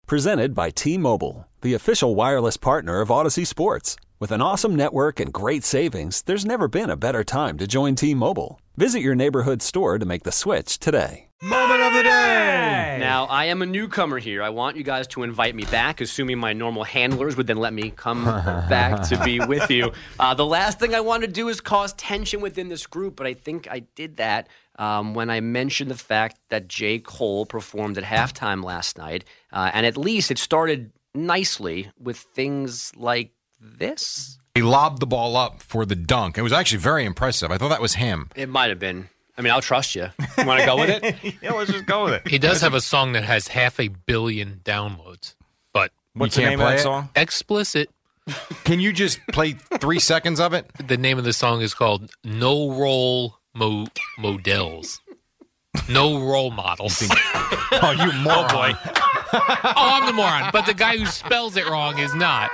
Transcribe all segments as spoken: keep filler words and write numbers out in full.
Presented by T-Mobile, the official wireless partner of Odyssey Sports. With an awesome network and great savings, there's never been a better time to join T-Mobile. Visit your neighborhood store to make the switch today. Moment of the day! Now, I am a newcomer here. I want you guys to invite me back, assuming my normal handlers would then let me come back to be with you. Uh, the last thing I want to do is cause tension within this group, but I think I did that um, when I mentioned the fact that J. Cole performed at halftime last night. Uh, and at least it started nicely with things like this. He lobbed the ball up for the dunk. It was actually very impressive. I thought that was him. It might have been. I mean, I'll trust you. You want to go with it? Yeah, let's just go with it. He does have a song that has half a billion downloads, but what's the name of that it? song? Explicit. Can you just play three seconds of it? The name of the song is called No Role Mo- Models. No role models. Oh, you moron. Oh, boy. Oh, I'm the moron. But the guy who spells it wrong is not.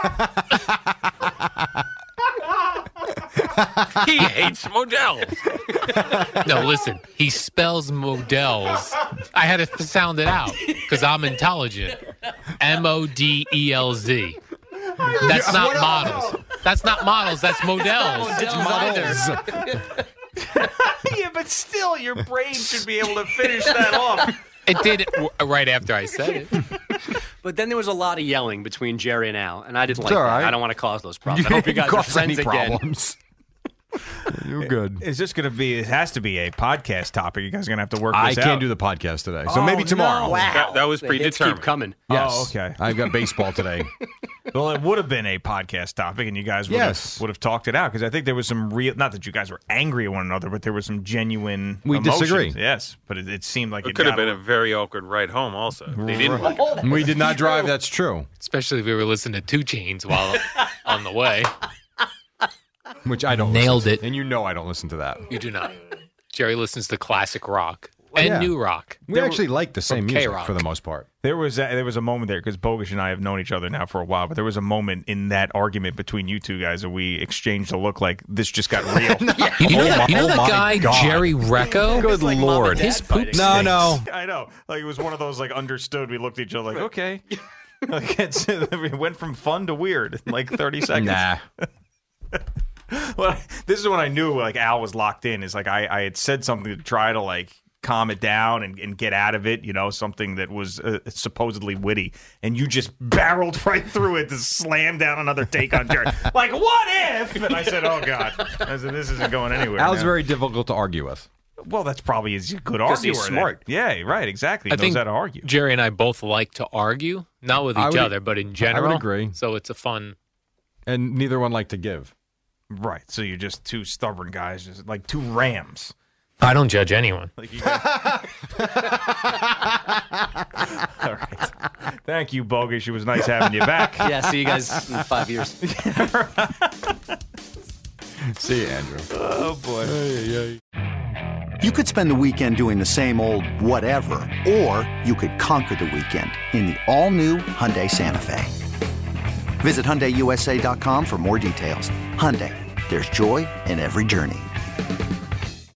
He hates models. No, listen. He spells models. I had to sound it out because I'm intelligent. M O D E L Z. That's not models. That's not models. That's models. It's either. Yeah, but still, your brain should be able to finish that off. It did it w- right after I said it. But then there was a lot of yelling between Jerry and Al, and I didn't like all that. right. I don't want to cause those problems. I hope you guys are Cause any friends again. problems. You're good. Is this going to be, it has to be a podcast topic. You guys are going to have to work I this out. can't do the podcast today, so Oh, maybe tomorrow. no. Wow. That, that was The hits predetermined. keep coming. Yes. Oh, okay. I've got baseball today. Well, it would have been a podcast topic, and you guys would, Yes. have, would have talked it out, because I think there was some real, not that you guys were angry at one another, but there was some genuine We emotions. disagree. Yes, but it, it seemed like it, It could have got been a very awkward ride home also. They didn't like it. We did not drive. That's true. Especially if we were listening to Two Chainz while on the way. Which I don't Nailed listen it. to. And you know I don't listen to that. You do not. Jerry listens to classic rock and yeah. new rock. We actually like the same from music K-Rock. for the most part. There was a, there was a moment there, because Bogusch and I have known each other now for a while, but there was a moment in that argument between you two guys that we exchanged a look like this just got real. You know Oh that, my- you know oh that my guy, God. Jerry Recco? Good Like mom and Lord. dad His fighting. poop No, no. I know. Like, it was one of those, like, understood. We looked at each other like, okay. Like, it's, it went from fun to weird in like thirty seconds. Nah. Well, this is when I knew, like, Al was locked in. Is like I, I had said something to try to, like, calm it down and, and get out of it, you know, something that was uh, supposedly witty. And you just barreled right through it to slam down another take on Jared. Like, what if? And I said, oh, God. I said, this isn't going anywhere. Al's now. very difficult to argue with. Well, that's probably his good 'Cause arguer. he's then. smart. Yeah, right, exactly. He I knows think how to argue. Jerry and I both like to argue, not with I each would- other, but in general. agree. So it's a fun. And neither one like to give. Right, so you're just two stubborn guys, just like two rams. I don't judge anyone. Like you guys... All right. Thank you, Bogusch. It was nice having you back. Yeah, see you guys in five years. See you, Andrew. Oh, boy. You could spend the weekend doing the same old whatever, or you could conquer the weekend in the all-new Hyundai Santa Fe. Visit Hyundai U S A dot com for more details. Hyundai, there's joy in every journey.